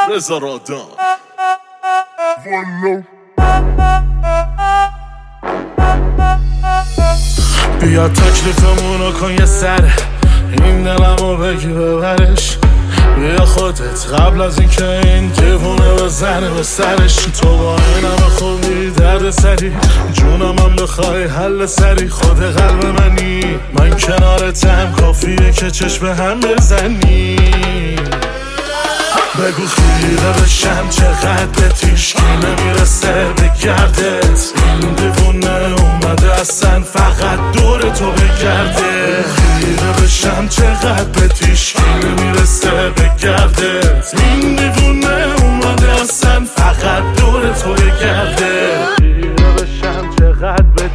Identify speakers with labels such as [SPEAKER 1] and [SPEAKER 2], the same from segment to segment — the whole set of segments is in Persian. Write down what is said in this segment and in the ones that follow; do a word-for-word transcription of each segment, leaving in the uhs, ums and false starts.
[SPEAKER 1] رضا رادان.
[SPEAKER 2] بیا تکلیفمونو کن یه سر این دلمو بگی ببرش. بیا خودت قبل از این که این دیوونه بزنه به سرش. تو با این همه خوبی درد سری جونم هم بخوای حل سری. خود قلب منی من کنارتم کافیه که چشم هم بزنی. بگو خیره بشم چقدر به تیشکی نمیرسه به گردت. این دیوونه اومده اصلا فقط دور تو بگرده. خیره بشم چقدر به تیشکی نمیرسه به گردت. این دیوونه اومده اصلا فقط دور تو بگرده. خیره بشم چقدر به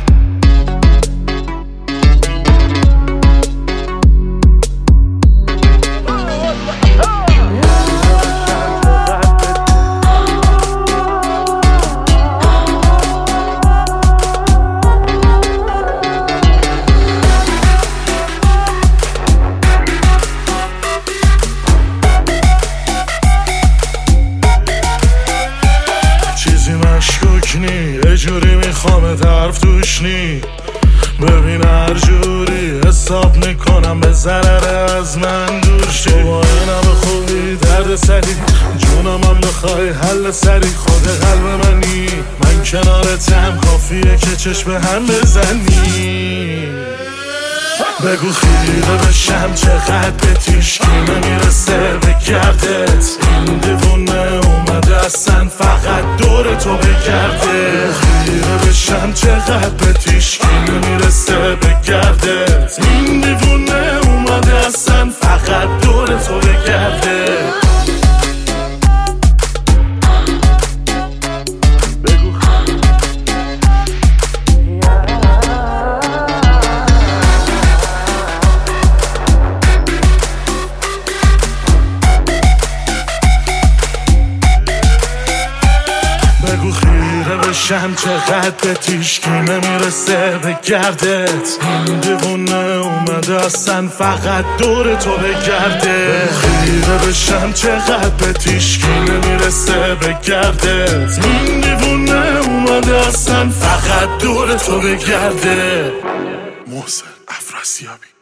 [SPEAKER 2] یه جوری میخوامت حرف توش نی. ببین هر جوری حساب میکنم به ضرر از من دور شی. تو با این همه خوبی درد سری جونم هم بخوای حل سری. خود قلب منی من کنارتم کافیه که چشم هم بزنی. بگو خیره بشم چقدر به تیشکی نمیرسه به گردت. این دیوونه اومده اصلا فقط دور تو بگرده. خیره بشم چقدر به تیشکی نمیرسه به گردت. این دیوونه اومده اصلا فقط دور تو بگرده. بگو خیره بشم چقدر به تیشکی نمیرسه به گردت. این دیوونه اومده اصلا فقط دور تو بگرده. خیره بشم چقدر به تیشکی نمیرسه به گردت. این دیوونه اومده اصلا فقط دور تو بگرده.
[SPEAKER 1] محسن افراسیابی.